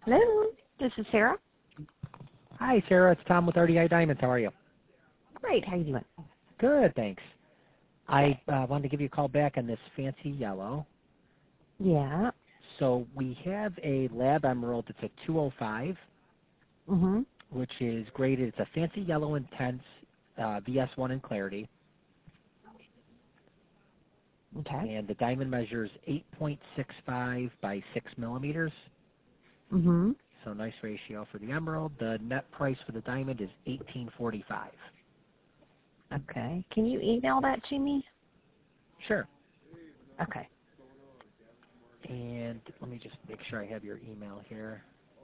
Hello, this is Sarah. Hi, Sarah. It's Tom with RDI Diamonds. How are you? Great. How you doing? Good, thanks. I wanted to give you a call back on this fancy yellow. Yeah. So we have a lab emerald that's a 205, which is graded. It's a fancy yellow intense VS1 in clarity. Okay. And the diamond measures 8.65 by 6 millimeters. So nice ratio for the emerald. The net price for the diamond is $18.45. Okay. Can you email that to me? Sure. Okay. And let me just make sure I have your email here.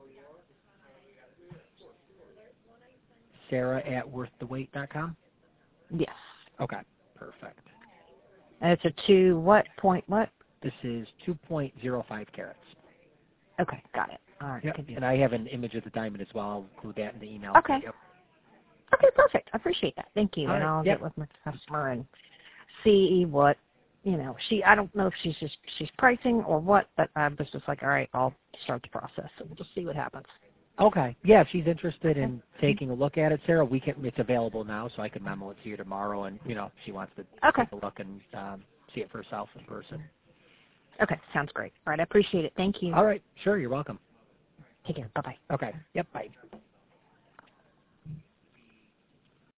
Sarah@worththeweight.com? Yes. Okay, perfect. And it's a 2 what? Point what? This is 2.05 carats. Okay, got it. All right. Yep. And I have an image of the diamond as well. I'll include that in the email. Okay. Yep. Okay, perfect. I appreciate that. Thank you. All and right. I'll Yep. get with my customer and see what, I don't know if she's pricing or what, but I was just like, all right, I'll start the process. So we'll just see what happens. Okay. Yeah, if she's interested in taking a look at it, Sarah, it's available now, so I can memo it to you tomorrow. And, if she wants to take a look and see it for herself in person. Okay, sounds great. All right, I appreciate it. Thank you. All right. Sure, you're welcome. Take care. Bye-bye. Okay. Yep, bye.